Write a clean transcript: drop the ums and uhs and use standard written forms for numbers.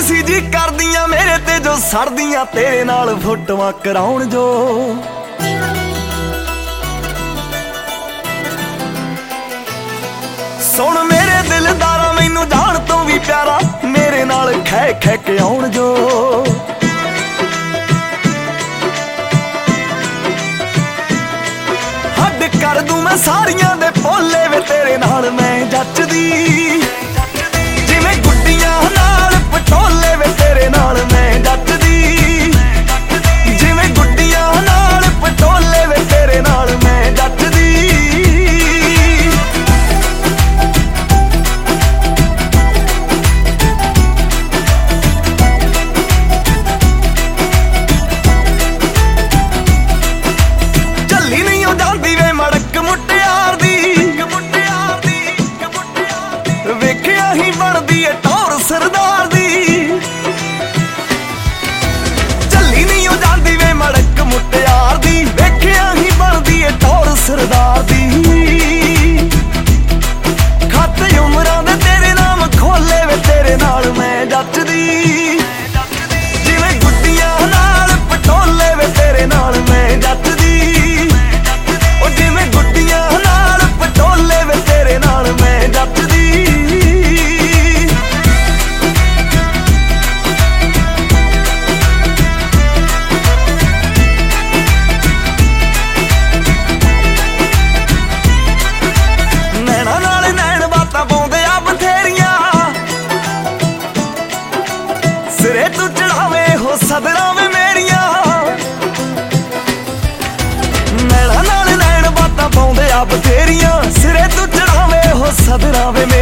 ਸੀ ਜੀ ਕਰਦੀਆਂ ਮੇਰੇ ਤੇ ਜੋ ਸੜਦੀਆਂ ਤੇਰੇ ਨਾਲ ਫੋਟੋਆਂ ਕਰਾਉਣ ਜੋ। ਸੁਣ ਮੇਰੇ ਦਿਲਦਾਰਾ ਮੈਨੂੰ ਜਾਣ ਤੋਂ ਵੀ ਪਿਆਰਾ ਮੇਰੇ ਨਾਲ ਖਹਿ ਖਹਿ ਕੇ ਆਉਣ ਜੋ। ਹੱਡ ਕਰ ਦੂੰ ਮੈਂ ਸਾਰੀਆਂ ਦੇ ਭੋਲੇ ਵੇ ਤੇਰੇ ਨਾਲ ਮੈਂ ਜੱਚਦੀ। ਜਿਵੇਂ ਗੁੱਡੀਆਂ ਨਾਲ ਪਟੋਲੇ ਵੇ ਤੇਰੇ ਨਾਲ ਮੈਂ ਜੱਚਦੀ। ਜਿਵੇਂ ਗੁੱਡੀਆਂ ਨਾਲ ਪਟੋਲੇ ਵੇ ਤੇਰੇ ਨਾਲ ਮੈਂ ਜੱਚਦੀ। ਚੱਲੀ ਨਹੀਂ ਉਹ ਜਾਂਦੀ ਵੇ ਮੜਕ ਮੁਟਿਆਰ ਦੀ। ਵੇਖਿਆ ਹੀ ਬਣਦੀ ਏ ਟੌਰ ਸਰਦਾਰ ਦੀ। ਚੱਲੀ ਨਹੀਂ ਉਹ ਜਾਂਦੀ ਵੇ ਮੜਕ ਮੁਟਿਆਰ ਦੀ। ਵੇਖਿਆ ਹੀ ਬਣਦੀ ਏ ਟੌਰ ਸਰਦਾਰ ਦੀ। ਖਾਤੇ ਉਮਰਾਂ ਦੇ ਤੇਰੇ ਨਾਮ ਖੋਲੇ ਵੇ ਤੇਰੇ ਨਾਲ ਮੈਂ ਜੱਚਦੀ। ਜਿਵੇਂ ਗੁੱਡੀਆਂ ਨਾਲ ਪਟੋਲੇ ਵੇ ਤੇਰੇ ਨਾਲ ਮੈਂ ਜੱਚਦੀ। ਉਹ ਜਿਵੇਂ ਗੁੱਡੀਆਂ ਨਾਲ ਪਟੋਲੇ ਵੇ ਤੇਰੇ ਨਾਲ ਮੈਂ ਜੱਚਦੀ। ਨੈਣਾ ਨਾਲ ਨੈਣ ਬਾਤਾਂ ਪਾਉਂਦੇ ਆ ਬਥੇਰੀਆਂ। ਸਿਰੇ ਤੂੰ ਚੜਾਵੇ ਹੋ ਸਦਰਾਂ ਵੇ ਮੇਰੀਆਂ। ਨੈਣਾ ਨਾਲ ਨੈਣ ਬਾਤਾਂ ਪਾਉਂਦੇ ਆ ਬਥੇਰੀਆਂ। ਸਿਰੇ ਤੂੰ ਚੜਾਵੇ ਹੋ ਸਦਰਾਂ ਵੇ